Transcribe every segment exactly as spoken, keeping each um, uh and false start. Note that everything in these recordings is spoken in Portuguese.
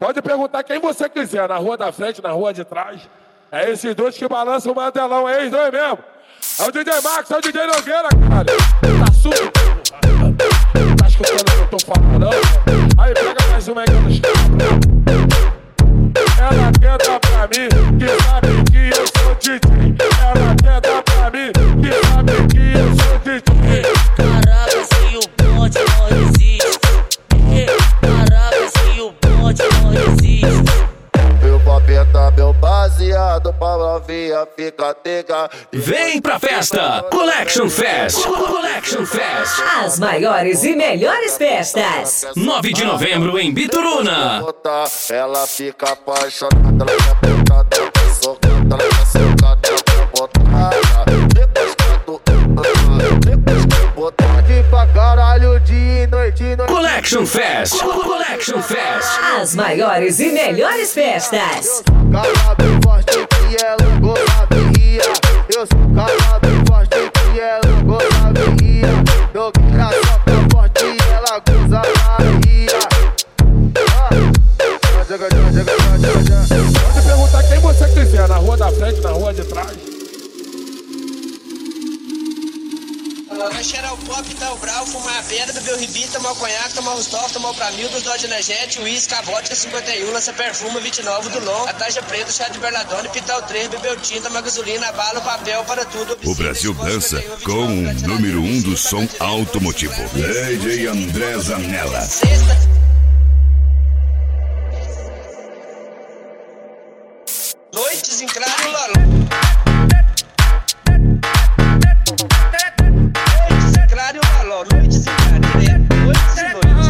Pode perguntar quem você quiser, na rua da frente, na rua de trás. É esses dois que balançam o mantelão, é eles dois mesmo. É o D J Max, é o D J Nogueira, caralho. Tá sujo? Tá escutando o que eu tô falando? Aí pega mais uma aí que eu tô escutando. Ela quer dar pra mim, que sabe que eu sou D J. Ela quer dar pra mim, que sabe que eu sou D J. Caraca, se o bonde não resiste. Caraca, se o bonde não resiste. Eu vou apertar meu baseado pra novinha ficar tega. Vem pra festa! Collection Fest! Collection Fest! As maiores e melhores festas. nove de novembro em Bituruna. Ela fica apaixonada, ela quer botar, ela quer socar, ela quer socar, ela quer botar. Depois que tu, depois que botar de pra caralho de noite, noite. Collection Fest! Collection Fest! As maiores e melhores festas. Calado forte que ela gozaria. Eu sou calado forte que ela gozaria. Nogueira soca forte e ela gozaria. Pode perguntar quem você quiser, na rua da frente, na rua de trás. Nós cheirar o pop, tá o brau, fumar a pedra, beber o ribi, tomar o conhaque, tomar o Rostov, tomar o Pramil, Dodge Energético, uísque, a vodka cinquenta e um, lança perfume, vinte e nove do Long, a taxa preta, chá de Berladone, pitar o três, beber o tinta, uma gasolina, bala, papel, para tudo. O Brasil dança com o número um do som automotivo. D J André Zanella. Sexta. Noites em claro, Lolo. Noites em claro, Lolo. Noites em claro, direto. Noites e noites.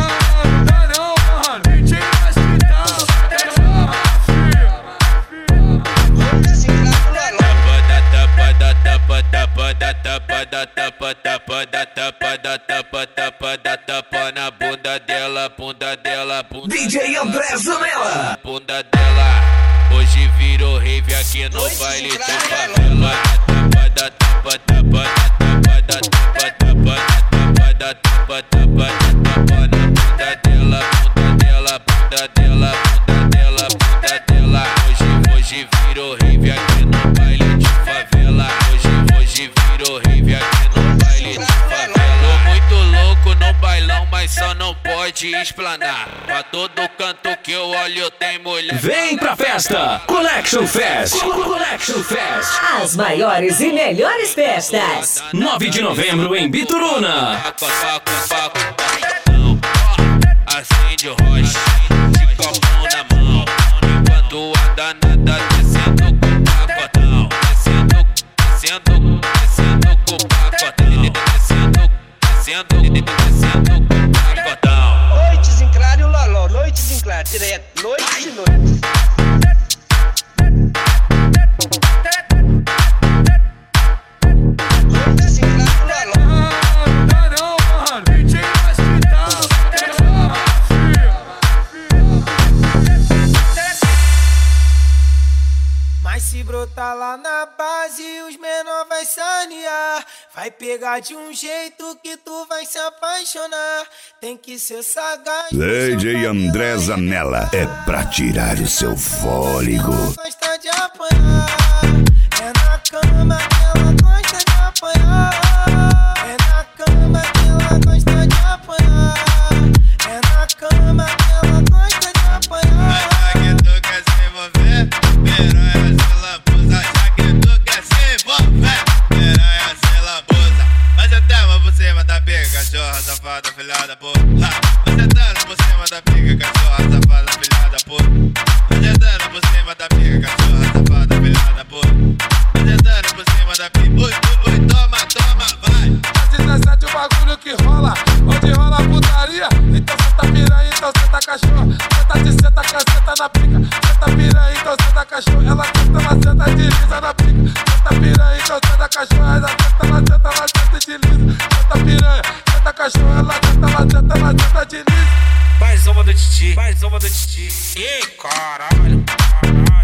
Noites em claro, Lolo. Tapa da tapa da tapa da tapa da tapa da tapa da tapa na bunda dela, bunda dela, bunda D J André Zanella. bunda dela. Hoje virou rave aqui no baile de favela. Tapa da tapa tapa da tapa da tapa da tapa da tapa tapa tapa na bunda dela, bunda dela, bunda dela, bunda dela, bunda dela. Hoje, hoje virou rave aqui no baile de favela. Hoje, hoje virou rave aqui no baile de favela. Tô muito louco no bailão, mas só não pode explanar. Pra todo canto que eu olho tem mulher. Vem pra festa! Collection Fest! Collection Fest! As maiores e melhores festas. nove de novembro em Bituruna. Acende o rocha, de copão na mão, enquanto a danada descendo com o pacotão. Descendo, descendo, descendo com o pacotão. Descendo, descendo, descendo com o pacotão. Noites em claro, Lolo. Noites em claro, direto. Noites e noites. Noites em claro, Lolo. Mas se brotar lá na base, os menor vai sanear. Vai pegar de um jeito que tu vai se apaixonar. Tem que ser sagaz. D J André Zanella. É pra tirar o seu fôlego. Gosta de apanhar. É na cama que ela gosta de apanhar. É na cama que ela gosta de apanhar. É na cama que ela gosta de apanhar. Já que tu quer se envolver, piranha se lambuza. Já que tu quer se envolver, piranha se lambuza. Mas eu tava por cima da pica, cachorra, safada, filha da puta. Você tá por cima da pica, cachorra, safada, filha da puta. Você tá por cima da pica, cachorra, safada, filha da puta. Você tá por cima da pica, ui, ui, ui, toma, toma, vai. dezessete o bagulho que rola, onde rola putaria. Então cê tá piranha, então cê tá cachorro. Senta de senta, caceta na pica. Cê tá piranha, então cê tá cachorro. Ela canta, ela senta de lisa na pica. Cê tá piranha, então cê tá cachorro. Ela canta, ela senta, ela senta de lisa. Cê tá piranha, cê tá cachorro. Ela canta, ela senta, ela senta de lisa. Mais uma do Titi, mais uma do Titi. Ih, caralho, caralho.